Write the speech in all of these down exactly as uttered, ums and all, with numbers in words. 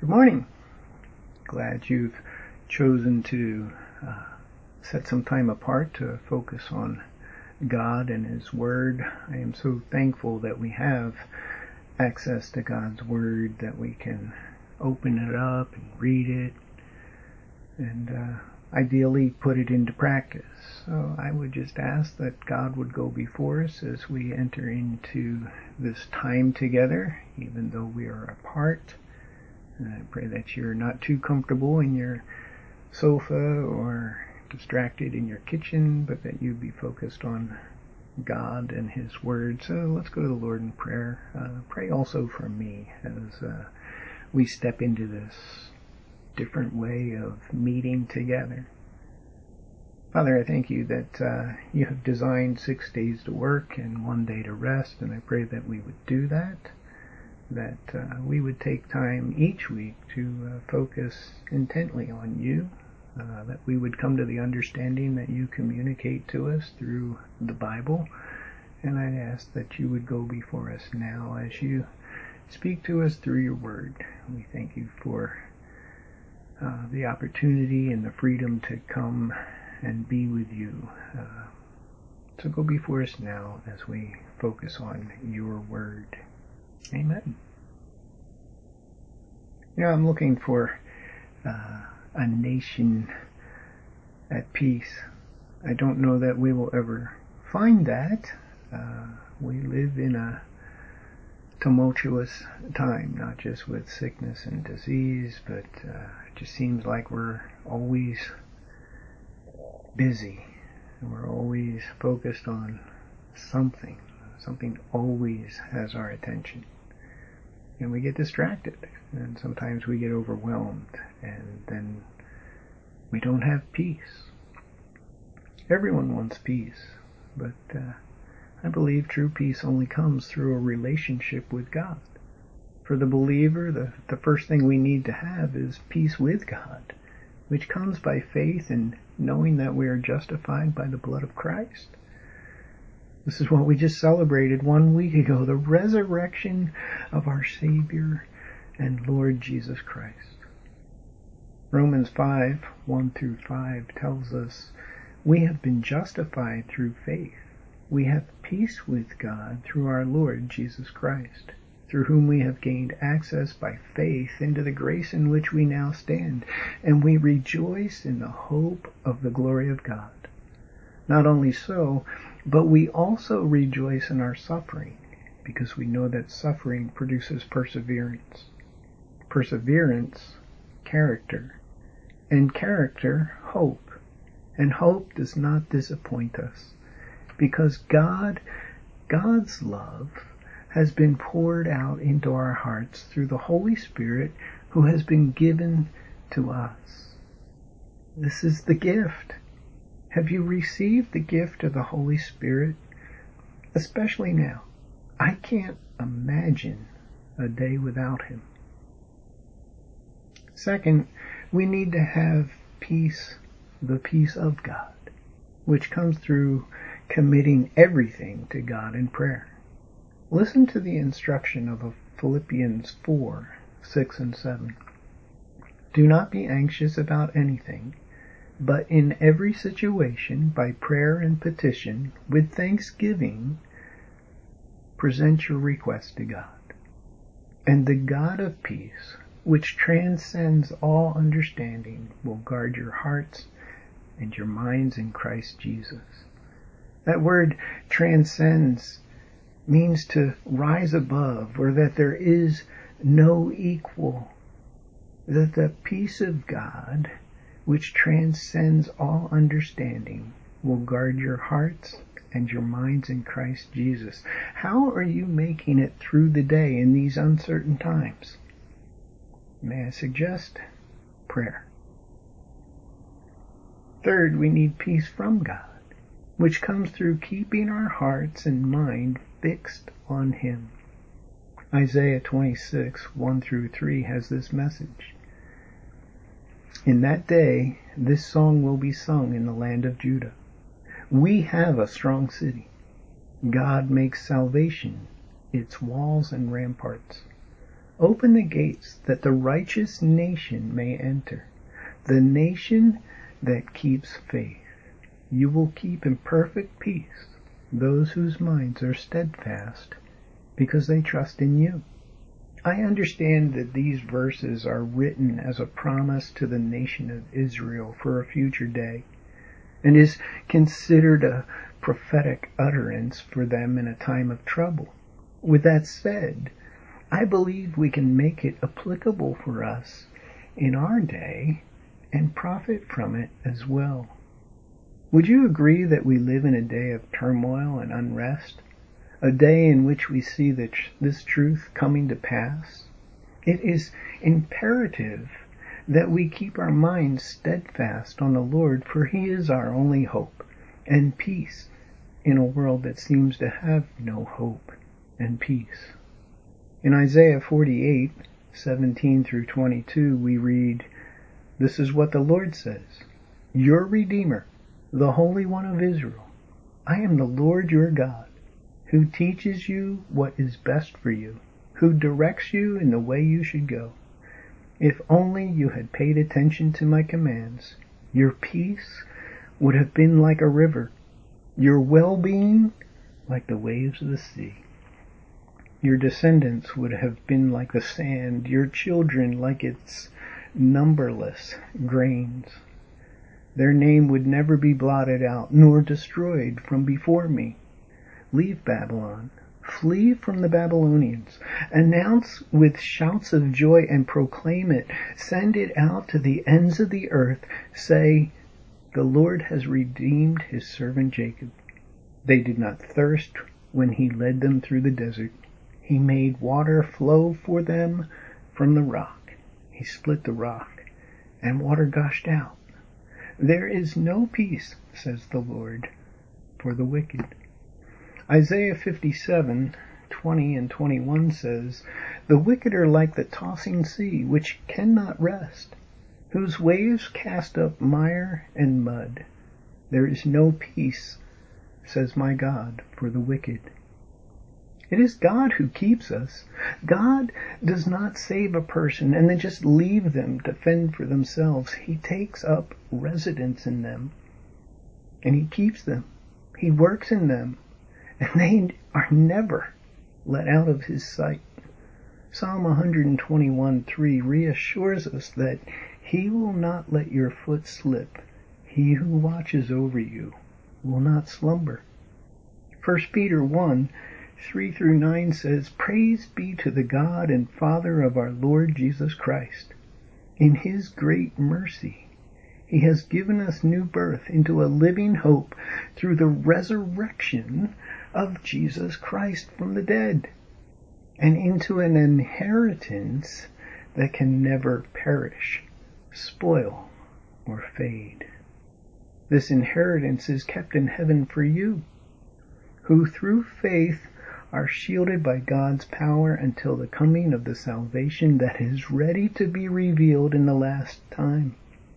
Good morning. Glad you've chosen to uh, set some time apart to focus on God and His Word. I am so thankful that we have access to God's Word, that we can open it up and read it and uh, ideally put it into practice. So I would just ask that God would go before us as we enter into this time together, even though we are apart. And I pray that you're not too comfortable in your sofa or distracted in your kitchen, but that you'd be focused on God and His Word. So let's go to the Lord in prayer. Uh, pray also for me as uh, we step into this different way of meeting together. Father, I thank you that uh, you have designed six days to work and one day to rest, and I pray that we would do that. that uh, we would take time each week to uh, focus intently on you, uh, that we would come to the understanding that you communicate to us through the Bible, and I'd ask that you would go before us now as you speak to us through your word. We thank you for uh, the opportunity and the freedom to come and be with you. Uh, so go before us now as we focus on your word. Amen. You know, I'm looking for uh, a nation at peace. I don't know that we will ever find that. Uh, we live in a tumultuous time, not just with sickness and disease, but uh, it just seems like we're always busy. And we're always focused on something. Something always has our attention. And we get distracted. And sometimes we get overwhelmed. And then we don't have peace. Everyone wants peace. But uh, I believe true peace only comes through a relationship with God. For the believer, the, the first thing we need to have is peace with God, which comes by faith and knowing that we are justified by the blood of Christ. This is what we just celebrated one week ago, the resurrection of our Savior and Lord Jesus Christ. Romans five, one through five tells us, we have been justified through faith. We have peace with God through our Lord Jesus Christ, through whom we have gained access by faith into the grace in which we now stand, and we rejoice in the hope of the glory of God. Not only so, but we also rejoice in our suffering, because we know that suffering produces perseverance. Perseverance, character, and character, hope. And hope does not disappoint us, because God, God's love has been poured out into our hearts through the Holy Spirit who has been given to us. This is the gift. Have you received the gift of the Holy Spirit? Especially now. I can't imagine a day without Him. Second, we need to have peace, the peace of God, which comes through committing everything to God in prayer. Listen to the instruction of Philippians four, six and seven. Do not be anxious about anything, but in every situation, by prayer and petition, with thanksgiving, present your request to God. And the God of peace, which transcends all understanding, will guard your hearts and your minds in Christ Jesus. That word transcends means to rise above, or that there is no equal. That the peace of God, which transcends all understanding, will guard your hearts and your minds in Christ Jesus. How are you making it through the day in these uncertain times? May I suggest prayer. Third, we need peace from God, which comes through keeping our hearts and mind fixed on Him. Isaiah twenty-six, one through three has this message. In that day, this song will be sung in the land of Judah. We have a strong city. God makes salvation its walls and ramparts. Open the gates that the righteous nation may enter, the nation that keeps faith. You will keep in perfect peace those whose minds are steadfast, because they trust in you. I understand that these verses are written as a promise to the nation of Israel for a future day, and is considered a prophetic utterance for them in a time of trouble. With that said, I believe we can make it applicable for us in our day and profit from it as well. Would you agree that we live in a day of turmoil and unrest? A day in which we see that this truth coming to pass? It is imperative that we keep our minds steadfast on the Lord, for He is our only hope and peace in a world that seems to have no hope and peace. In Isaiah forty-eight, seventeen through twenty-two, we read, "This is what the Lord says, your Redeemer, the Holy One of Israel. I am the Lord your God, who teaches you what is best for you, who directs you in the way you should go. If only you had paid attention to my commands, your peace would have been like a river, your well-being like the waves of the sea. Your descendants would have been like the sand, your children like its numberless grains. Their name would never be blotted out, nor destroyed from before me. Leave Babylon. Flee from the Babylonians. Announce with shouts of joy and proclaim it. Send it out to the ends of the earth. Say, the Lord has redeemed his servant Jacob. They did not thirst when he led them through the desert. He made water flow for them from the rock. He split the rock, and water gushed out. There is no peace, says the Lord, for the wicked." Isaiah fifty-seven, twenty and twenty-one says, "The wicked are like the tossing sea, which cannot rest, whose waves cast up mire and mud. There is no peace, says my God, for the wicked." It is God who keeps us. God does not save a person and then just leave them to fend for themselves. He takes up residence in them, and He keeps them. He works in them, and they are never let out of His sight. Psalm one twenty-one three reassures us that He will not let your foot slip. He who watches over you will not slumber. First Peter one three through nine says, "Praise be to the God and Father of our Lord Jesus Christ. In His great mercy, He has given us new birth into a living hope through the resurrection of Jesus Christ from the dead, and into an inheritance that can never perish, spoil, or fade. This inheritance is kept in heaven for you, who through faith are shielded by God's power until the coming of the salvation that is ready to be revealed in the last time.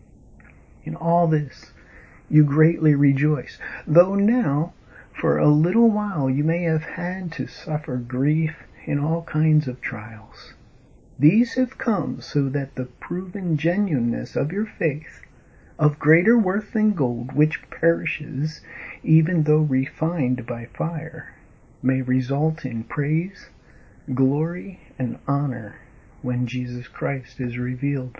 In all this you greatly rejoice, though now for a little while you may have had to suffer grief in all kinds of trials. These have come so that the proven genuineness of your faith, of greater worth than gold, which perishes even though refined by fire, may result in praise, glory, and honor when Jesus Christ is revealed.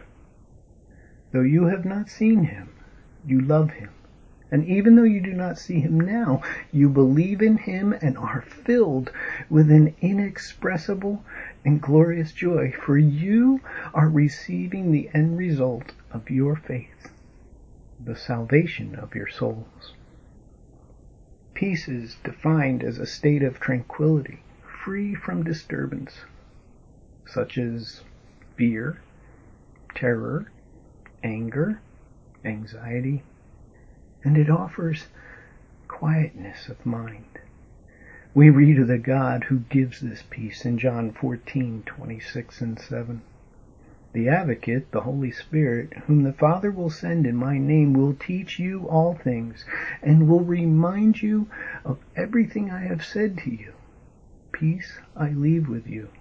Though you have not seen Him, you love Him. And even though you do not see Him now, you believe in Him and are filled with an inexpressible and glorious joy, for you are receiving the end result of your faith, the salvation of your souls. Peace is defined as a state of tranquility, free from disturbance, such as fear, terror, anger, anxiety, and it offers quietness of mind. We read of the God who gives this peace in John fourteen, twenty-six and seven. "The Advocate, the Holy Spirit, whom the Father will send in my name, will teach you all things, and will remind you of everything I have said to you. Peace I leave with you.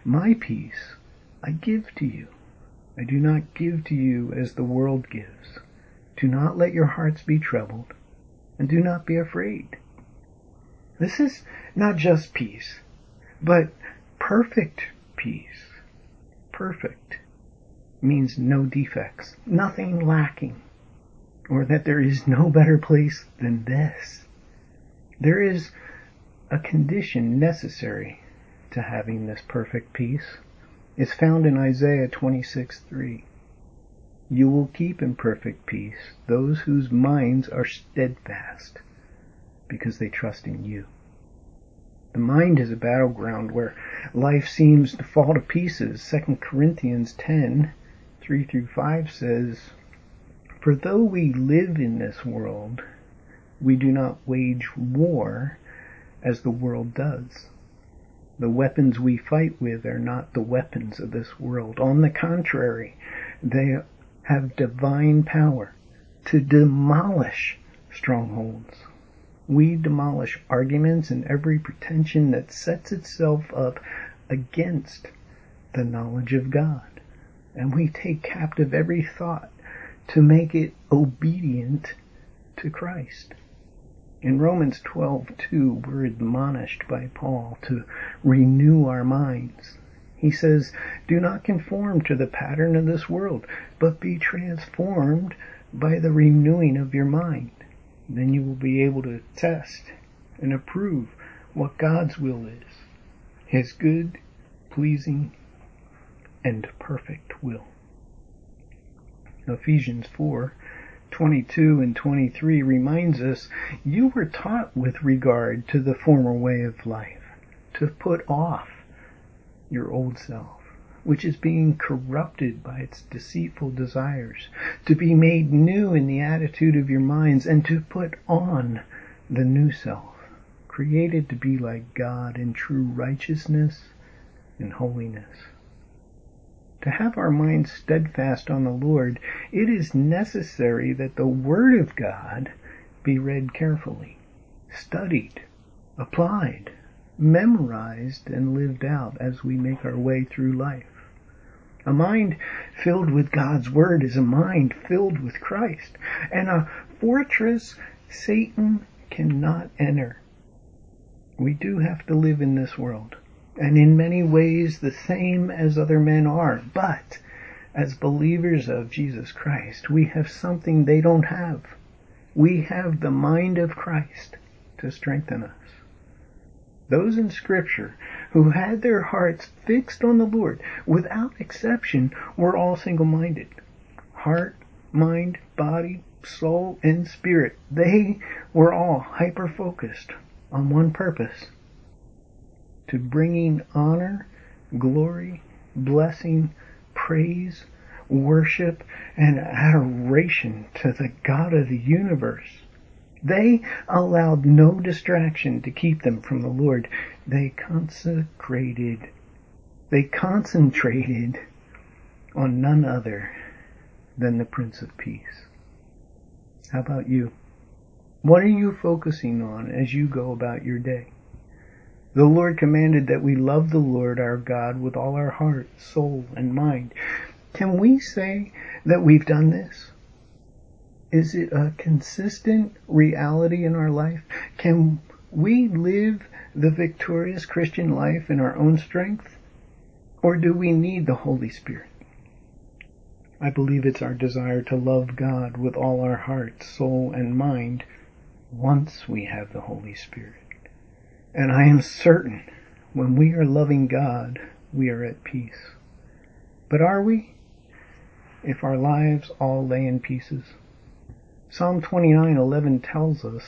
My peace I give to you. I do not give to you as the world gives. Do not let your hearts be troubled, and do not be afraid. This is not just peace, but perfect peace. Perfect means no defects, nothing lacking, or that there is no better place than this. There is a condition necessary to having this perfect peace. It's found in Isaiah twenty-six three. You will keep in perfect peace those whose minds are steadfast, because they trust in you. The mind is a battleground where life seems to fall to pieces. Second Corinthians ten three through five says, for though we live in this world, we do not wage war as the world does. The weapons we fight with are not the weapons of this world. On the contrary, they have divine power to demolish strongholds. We demolish arguments and every pretension that sets itself up against the knowledge of God. And we take captive every thought to make it obedient to Christ. In Romans twelve two, we're admonished by Paul to renew our minds. He says, do not conform to the pattern of this world, but be transformed by the renewing of your mind. Then you will be able to test and approve what God's will is, his good, pleasing, and perfect will. Ephesians four twenty-two and twenty-three reminds us, you were taught with regard to the former way of life, to put off your old self, which is being corrupted by its deceitful desires, to be made new in the attitude of your minds, and to put on the new self, created to be like God in true righteousness and holiness. To have our minds steadfast on the Lord, it is necessary that the Word of God be read carefully, studied, applied, memorized, and lived out as we make our way through life. A mind filled with God's Word is a mind filled with Christ, and a fortress Satan cannot enter. We do have to live in this world, and in many ways the same as other men are. But as believers of Jesus Christ, we have something they don't have. We have the mind of Christ to strengthen us. Those in Scripture who had their hearts fixed on the Lord, without exception, were all single-minded. Heart, mind, body, soul, and spirit. They were all hyper-focused on one purpose: to bringing honor, glory, blessing, praise, worship, and adoration to the God of the universe. They allowed no distraction to keep them from the Lord. They consecrated, they concentrated on none other than the Prince of Peace. How about you? What are you focusing on as you go about your day? The Lord commanded that we love the Lord our God with all our heart, soul, and mind. Can we say that we've done this? Is it a consistent reality in our life? Can we live the victorious Christian life in our own strength? Or do we need the Holy Spirit? I believe it's our desire to love God with all our heart, soul, and mind once we have the Holy Spirit. And I am certain when we are loving God, we are at peace. But are we? If our lives all lay in pieces? Psalm twenty-nine eleven tells us,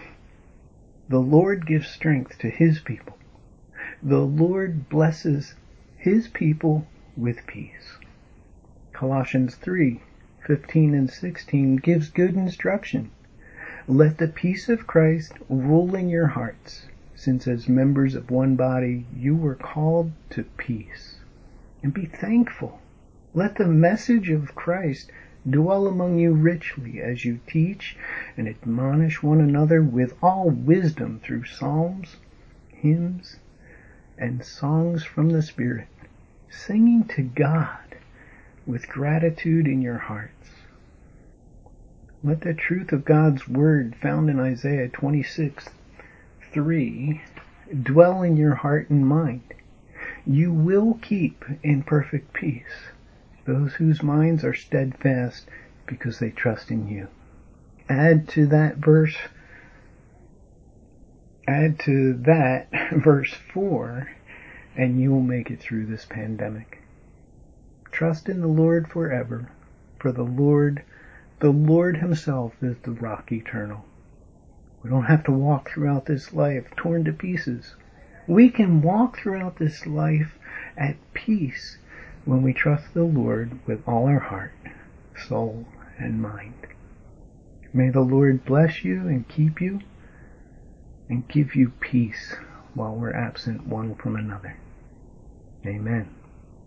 the Lord gives strength to his people. The Lord blesses his people with peace. Colossians three fifteen and sixteen gives good instruction. Let the peace of Christ rule in your hearts, since as members of one body you were called to peace. And be thankful. Let the message of Christ dwell among you richly as you teach and admonish one another with all wisdom through psalms, hymns, and songs from the Spirit, singing to God with gratitude in your hearts. Let the truth of God's word found in Isaiah twenty-six three dwell in your heart and mind. You will keep in perfect peace those whose minds are steadfast because they trust in you. Add to that verse, add to that verse four, and you will make it through this pandemic. Trust in the Lord forever, for the Lord, the Lord himself is the rock eternal. We don't have to walk throughout this life torn to pieces. We can walk throughout this life at peace when we trust the Lord with all our heart, soul, and mind. May the Lord bless you and keep you and give you peace while we're absent one from another. Amen.